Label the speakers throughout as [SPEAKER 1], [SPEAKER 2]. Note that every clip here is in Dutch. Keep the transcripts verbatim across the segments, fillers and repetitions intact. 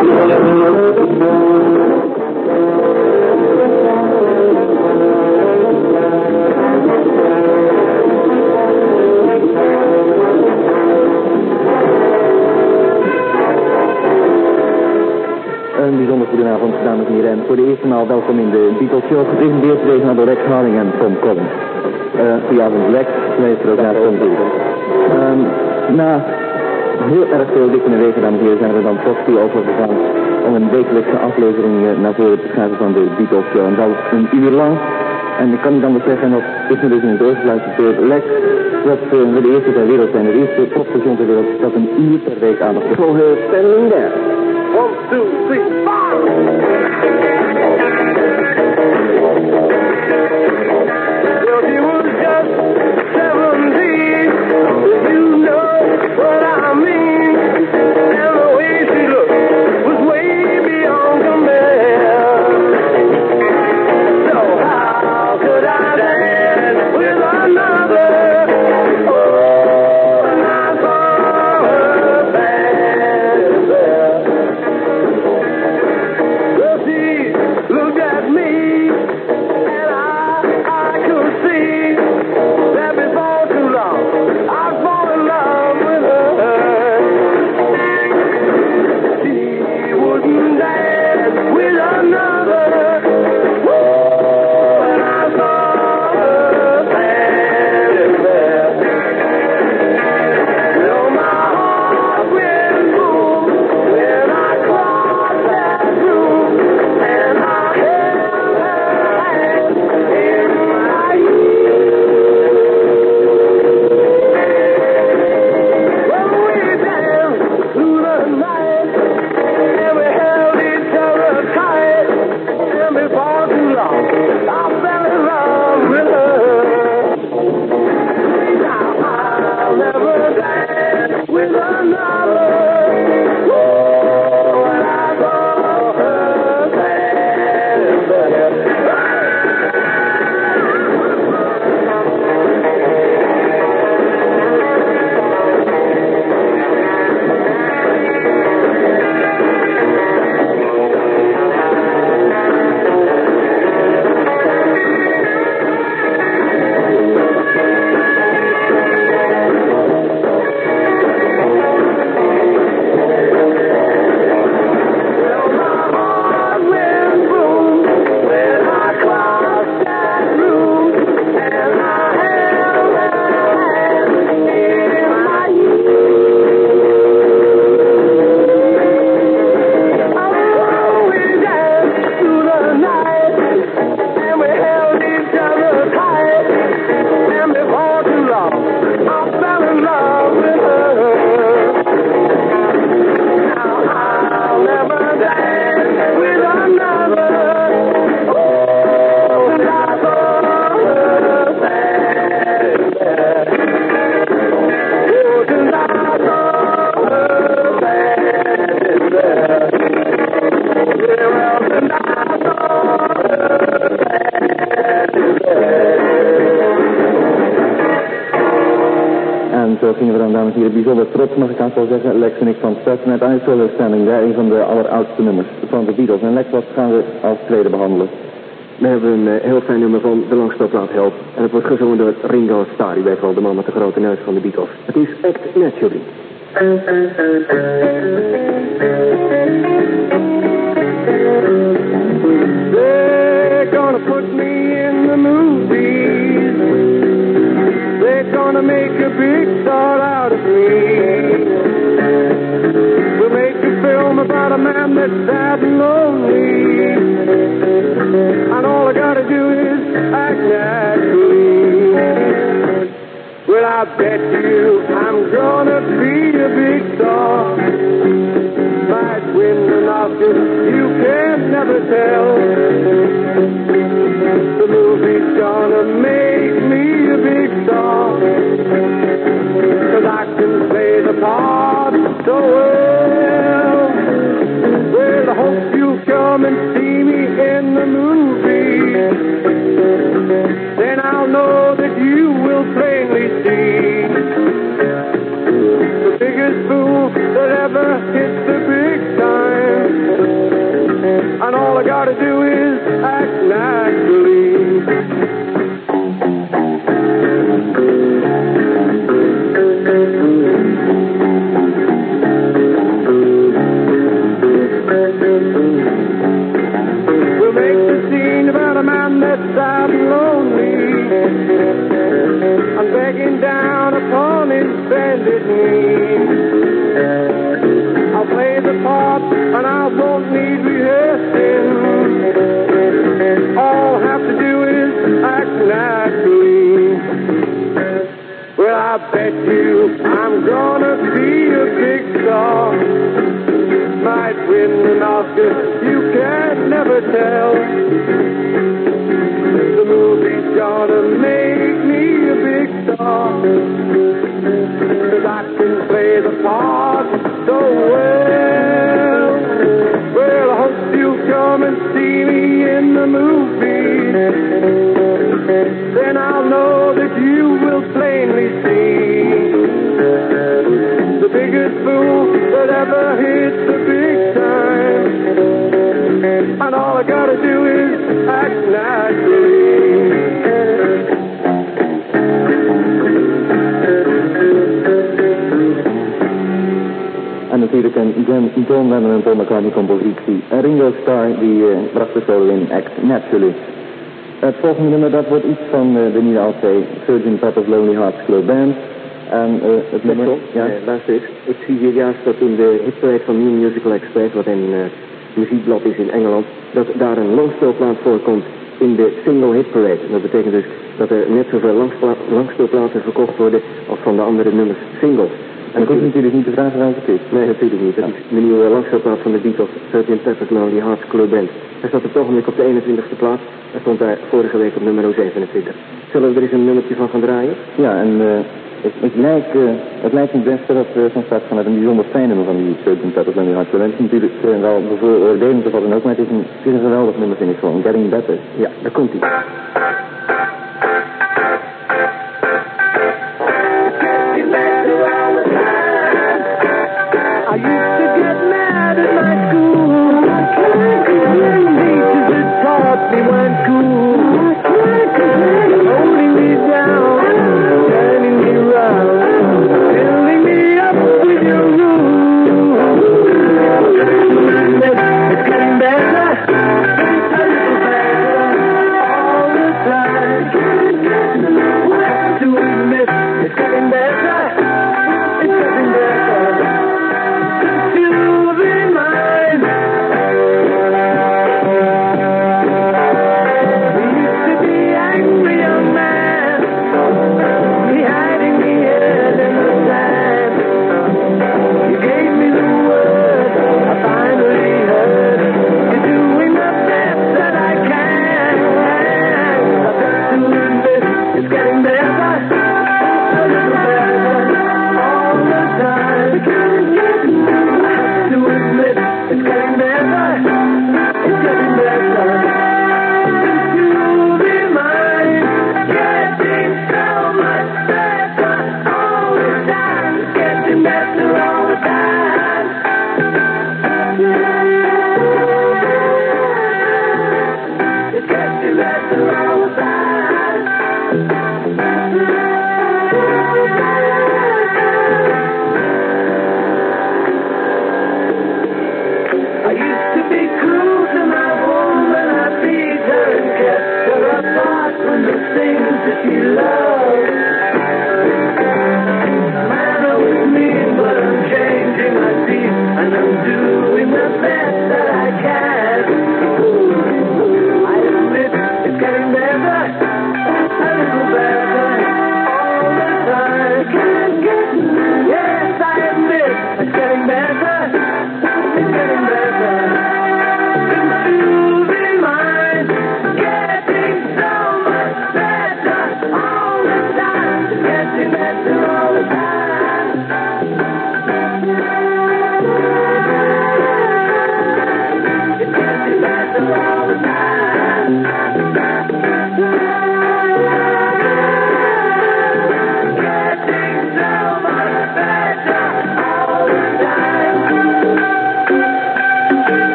[SPEAKER 1] Een bijzonder goedenavond, dames en heren. En voor de eerste maal welkom in de Beatles Show, gepresenteerd deze door Rex Harding en Tom Collins. Uh, goedenavond Rex, meester ook naar Tom Collins. Um, na heel erg veel dikke wegen, dames en heren, zijn we dan toch toe overgegaan om een wekelijkse aflevering uh, naar voren te schrijven van de Beatles Show. En dat is een uur lang. En ik kan niet anders zeggen, en dat is me dus in het oor gefluisterd door Lex, dat uh, we de eerste ter wereld zijn, de eerste popstation ter wereld, dat een uur per week aandacht heeft. Voor uh, standing there. One, two, three, five! Well, he was just seventeen, you know what I mean. And the way she looked was way beyond compare. So how could I dance with another? Oh, and I saw her back there. Well, she looked at me, and I, I could see that before too long I'd fall in love with her. She wouldn't dance with another. Oh, and I saw her standing there. Well, my heart went boom when I crossed that room, and I held her hand in my Well, we danced through the night, and we held each other tight, and before too long, I fell in love with her. Now I'll never dance with another. Oh, and I saw her standing there. Well, my heart went boom when I crossed that room, and I held her hand in my Oh, we danced through the night, and we held each other tight, and before too long, I fell in love with her. Now I'll never dance with another. Oh, and I saw her standing there. Oh, and I saw her standing there. Yeah, well, and I saw her standing there. En zo gingen we dan, dames en heren, bijzonder trots, mag ik aan zo zeggen, Lex en ik van start met I Saw Her Standing There, een van de alleroudste nummers van de Beatles. En Lex, wat gaan we als tweede behandelen?
[SPEAKER 2] We hebben een uh, heel fijn nummer van de Langstopplaat Help. En het wordt gezongen door Ringo Starr, u weet wel, de man met de grote neus van de Beatles. Het is Act Naturally.
[SPEAKER 3] They're gonna put me in the movies. They're gonna make a big star out of me. We'll make a film about a man that's sad and lonely, and all I gotta do is act naturally. Well, I bet you I'm gonna be a big star. Might win an Oscar, you can never tell. The movie's gonna make me a big star, 'cause I can play the part so well. Well, I hope you'll come and see me in the movie. Then I'll know that you will plainly see the biggest fool that ever hit the big time. We'll make the scene about a man that's sad and lonely and begging down upon his bended knee. I'll play the part and I won't need rehearsing. All I have to do is act naturally. Well, I bet you I'm gonna be a big star. Might win an Oscar, you can never tell. The movie's gonna make me a big star, 'cause I can play the part so well. Well, I hope you'll come and see me in the movie. Then I'll know that you will plainly see the biggest fool that ever hit the big time. And all I gotta do is act naturally.
[SPEAKER 1] En natuurlijk een John, John Lennon en Paul McCartney compositie. En Ringo Starr die uh, bracht de solo in Act Naturally. Het volgende nummer dat wordt iets van uh, de nieuwe L P, sergeant Pepper's Lonely Hearts Club Band. En uh, het nummer...
[SPEAKER 2] Ja, uh, luister eens. Ik zie hier juist dat in de hitparade van New Musical Express, wat een uh, muziekblad is in Engeland, dat daar een langspeelplaat voorkomt in de single hitparade. Dat betekent dus dat er net zoveel langspla- langspeelplaten verkocht worden als van de andere nummers singles.
[SPEAKER 1] En ik hoef natuurlijk niet te vragen welke het is.
[SPEAKER 2] Nee, natuurlijk niet. Dat is de nieuwe langspeelplaat van de Beatles, sergeant Pepper's Lonely Hearts Club Band. Hij staat op het ogenblik op de eenentwintigste plaats. Hij stond daar vorige week op nummer zevenentwintig. Zullen we er eens een nummertje van gaan draaien?
[SPEAKER 1] Ja, en uh, het, het, lijkt, uh, het lijkt me het beste dat we uh, van start gaan met een bijzonder fijn nummer van die sergeant Pepper's Lonely Hearts Club Band. Het is natuurlijk uh, wel bevooroordelend of wat dan ook, maar het is een, het is een geweldig nummer, vind ik gewoon. Getting Better.
[SPEAKER 2] Ja, daar komt hij.
[SPEAKER 3] I used to get mad at my school. Teachers that taught me weren't cool. Holding me down, turning me round, filling me up with your rules. It's getting better, a little better, all the time. I have to admit, it's getting better, it's getting better.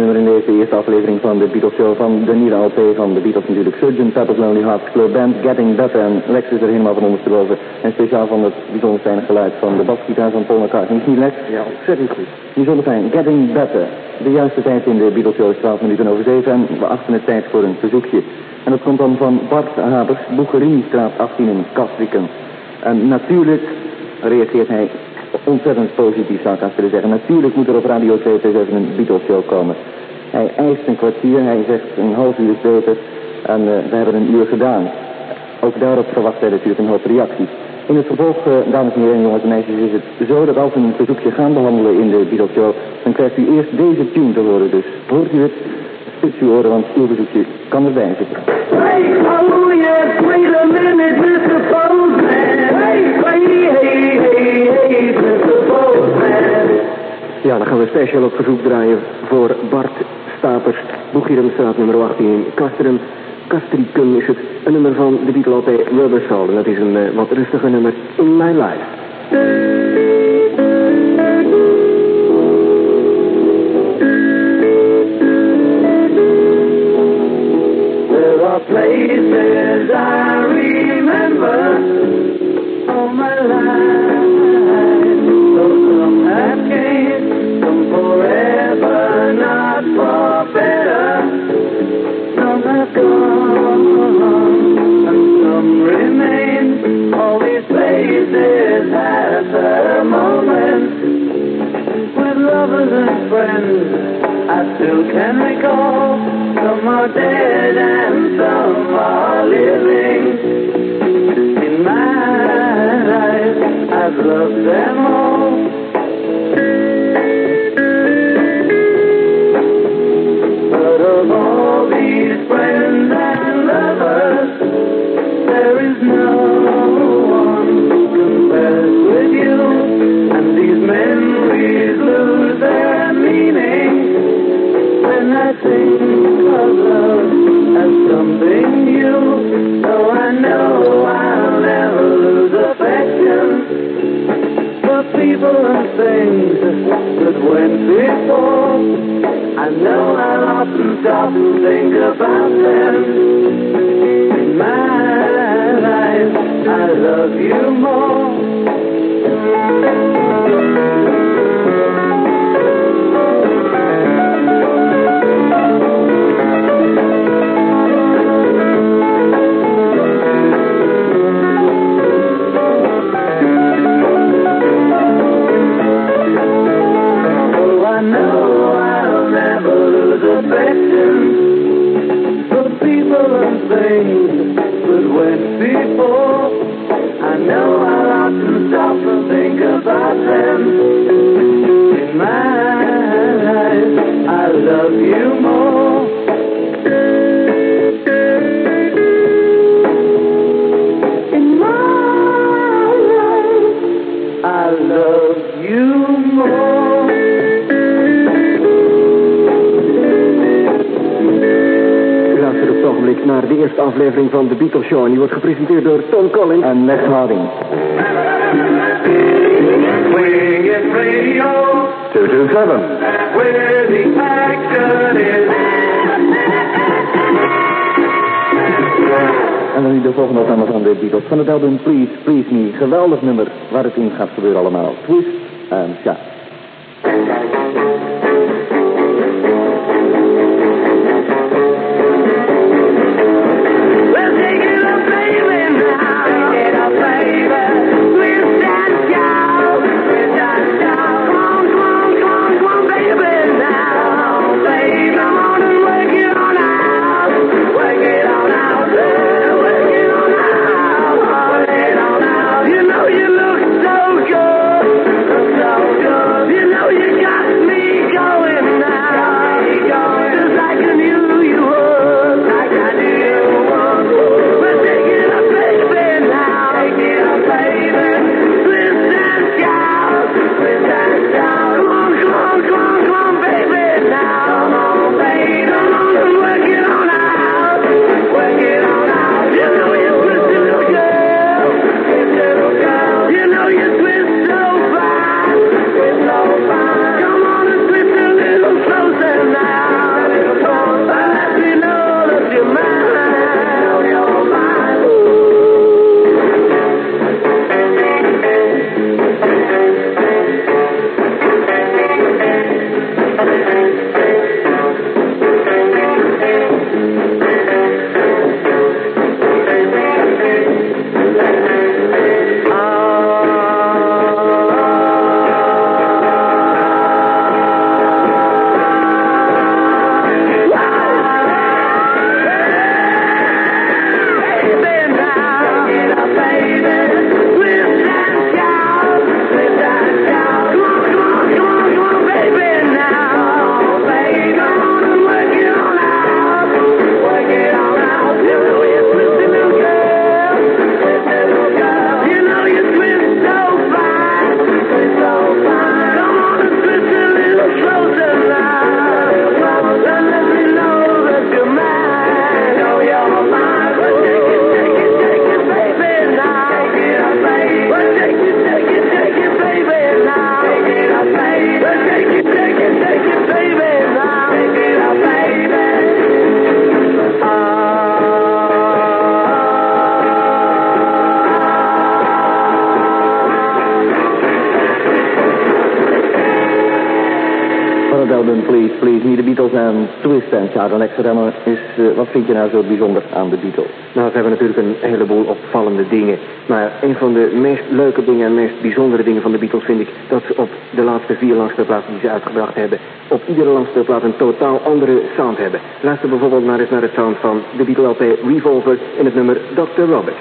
[SPEAKER 1] nummer in deze eerste aflevering van de Beatles Show van de nieuwe L P van de Beatles natuurlijk. sergeant Pepper's Lonely Hearts Club Band, Getting Better. En Lex is er helemaal van ondersteboven. En speciaal van het bijzonder fijne geluid van de basgitaar van Paul McCartney. Is niet Lex?
[SPEAKER 2] Ja, ontzettend goed.
[SPEAKER 1] Bijzonder fijn. Getting Better. De juiste tijd in de Beatles Show is twaalf minuten over zeven. En we achten het tijd voor een verzoekje. En dat komt dan van Bart Habers, Boegerini-straat achttien in Castricum. En natuurlijk reageert hij ontzettend positief, zou ik haast willen zeggen. Natuurlijk moet er op Radio twee twee zeven een Beatles Show komen. Hij eist een kwartier, hij zegt een half uur is beter. En uh, we hebben een uur gedaan. Ook daarop verwacht hij natuurlijk een hoop reacties. In het vervolg, uh, dames en heren, jongens en meisjes, is het zo dat als we een verzoekje gaan behandelen in de Beatles Show, dan krijgt u eerst deze tune te horen. Dus hoort u het, spits uw oren, want uw verzoekje kan erbij zitten.
[SPEAKER 3] Hey, oh yes, wait a minute, mister Postman. Hey, hey, hey, hey, hey, mister Postman.
[SPEAKER 2] Ja, dan gaan we special op verzoek draaien voor Bart Stapers, Boegierumstraat nummer achttien in Castricum. Castricum is het een nummer van de Beatle L P Rubber Soul. En dat is een uh, wat rustiger nummer, In My Life.
[SPEAKER 3] There are places I remember all my life. Though some have changed, some forever, not for better. Some have gone, and some remain. All these places have their moments. With lovers and friends, I still can recall. Some are dead and some are living. In my life, I've loved them all. But of all these friends and lovers, there is no one who compares with you. And these memories lose their meaning when I think of love as something new. Though I know I'll never lose affection for people and things that went before. I know I'll often stop and think about them. In my life, I love you more. Things that went before. I know I'll often stop and think about them. In my life, I love you more. In my life, I love you more.
[SPEAKER 2] Naar de eerste aflevering van de Beatles Show. En die wordt gepresenteerd door Tom Collins
[SPEAKER 1] en Lex Harding.
[SPEAKER 3] Playing it radio.
[SPEAKER 1] two two seven.
[SPEAKER 3] Where the action is.
[SPEAKER 1] En dan nu de volgende opname van de Beatles. Van het album Please, Please Me. Geweldig nummer waar het in gaat gebeuren allemaal. Twist en shout.
[SPEAKER 3] You know you look so good, so good.
[SPEAKER 1] het album Please, Please Me, de Beatles en Twist en Shout Alex Remmer is, uh, wat vind je nou zo bijzonder aan de Beatles?
[SPEAKER 2] Nou, ze hebben natuurlijk een heleboel opvallende dingen. Maar een van de meest leuke dingen en meest bijzondere dingen van de Beatles vind ik dat ze op de laatste vier langspeelplaten die ze uitgebracht hebben, op iedere langspeelplaat een totaal andere sound hebben. Luister bijvoorbeeld maar eens naar het sound van de Beatle L P Revolver in het nummer doctor Robert.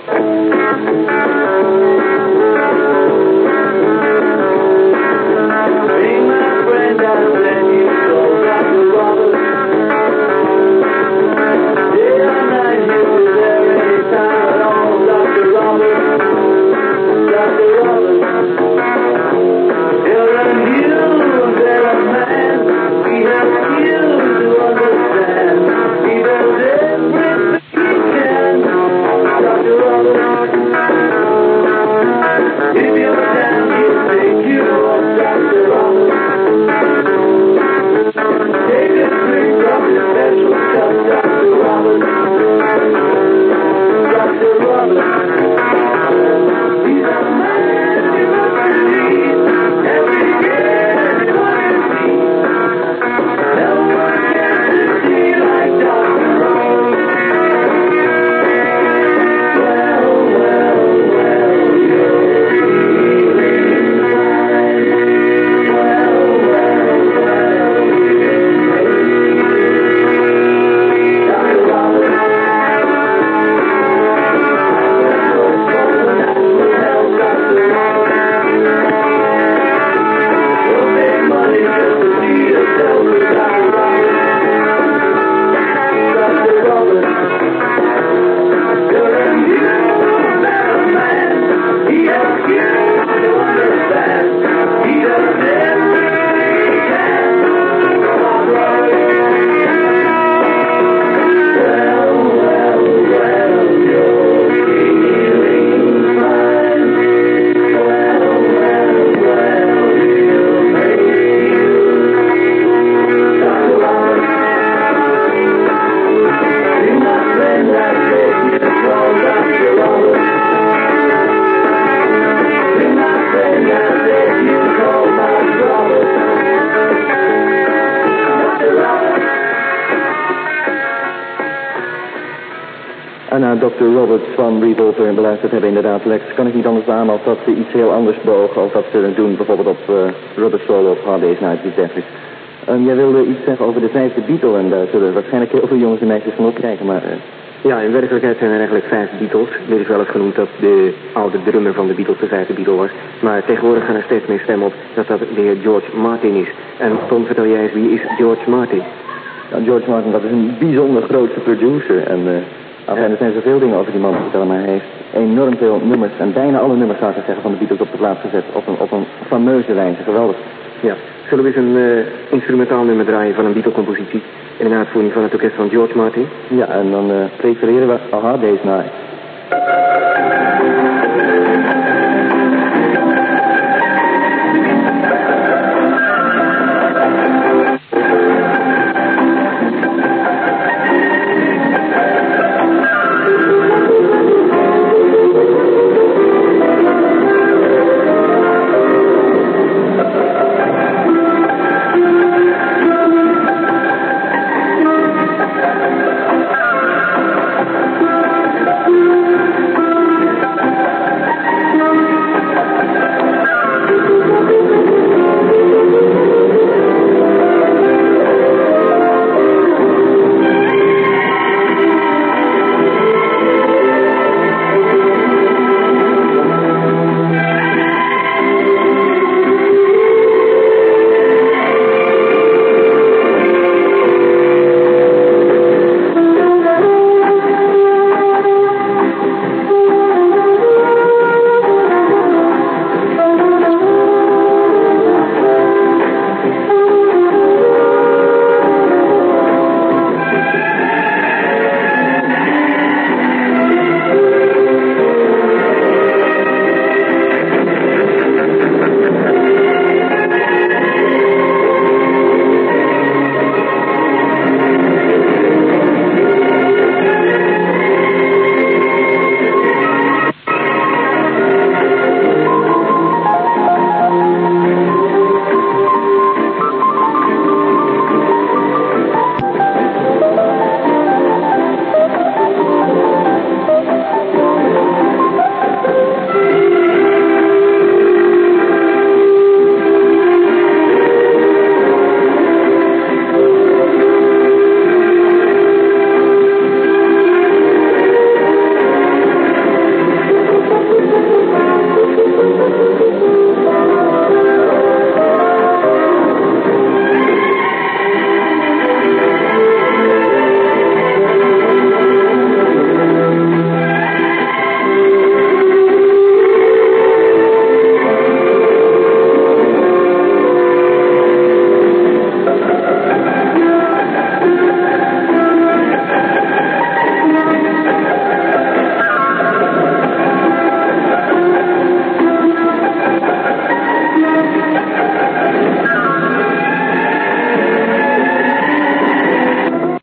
[SPEAKER 1] dokter Roberts van Revolver beluisterd hebben inderdaad, Lex, kan ik niet anders aan als dat ze iets heel anders bogen als dat ze doen bijvoorbeeld op uh, Rubber Solo of Hard Day's Night, iets dergelijks. Um, jij wilde iets zeggen over de vijfde Beatle en daar zullen waarschijnlijk heel veel jongens en meisjes van opkijken, maar... Uh...
[SPEAKER 2] Ja, in werkelijkheid zijn er eigenlijk vijf Beatles. Er is wel eens genoemd dat de oude drummer van de Beatles de vijfde Beatle was. Maar tegenwoordig gaan er steeds meer stemmen op dat dat de heer George Martin is. En Tom, vertel jij eens, wie is George Martin?
[SPEAKER 1] Ja, George Martin, dat is een bijzonder grootste producer. En uh, enfin, er zijn zoveel dingen over die man te vertellen, maar hij heeft enorm veel nummers. En bijna alle nummers, zou ik zeggen, van de Beatles op de plaats gezet. Op een, op een fameuze wijze, geweldig.
[SPEAKER 2] Ja, zullen we eens een uh, instrumentaal nummer draaien van een Beatle-compositie in een uitvoering van het orkest van George Martin?
[SPEAKER 1] Ja, en dan uh, prefereren we A Hard Day's Night.